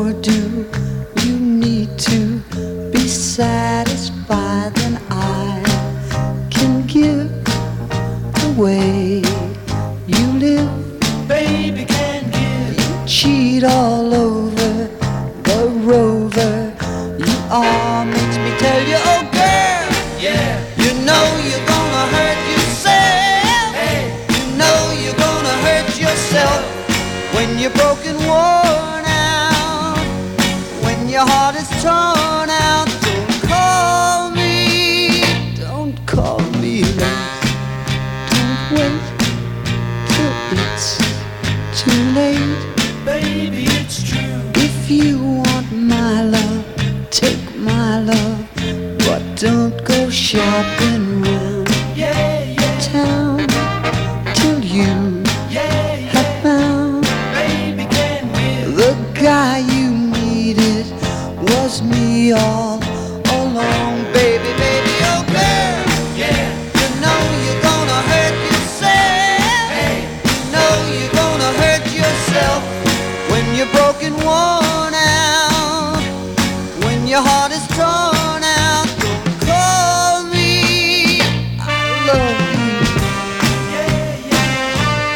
more do you need to be satisfied than I can give the way you live? Baby can give. You cheat all over the rover you are. Makes me tell you, oh girl, Yeah. you know you're gonna hurt yourself. Hey. You know you're gonna hurt yourself when you're broken, worn out, when your heart is torn out. Don't call me, don't call me late. Don't wait till it's too late. Baby, it's true. If you want my love, take my love, but don't go shopping round Yeah, yeah, town till you yeah, have yeah. found Baby can give. the guy you needed was me all along. Baby, baby, oh girl, Yeah. you know you're gonna hurt yourself. Hey. You know you're gonna hurt yourself when you're broken, worn out, when your heart is torn out. Don't call me, I love you. Yeah, yeah.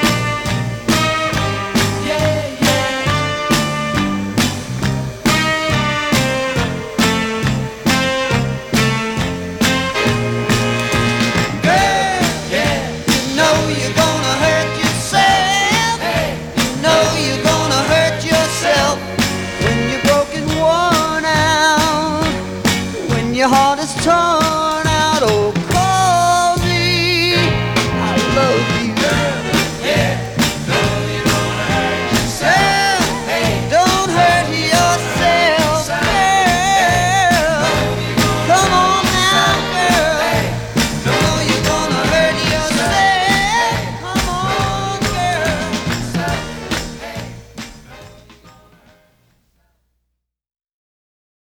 Yeah, yeah. Girl, Yeah. you know you're gonna hurt yourself. Hey. You know you're gonna hurt yourself when you're broken, worn out, when your heart is torn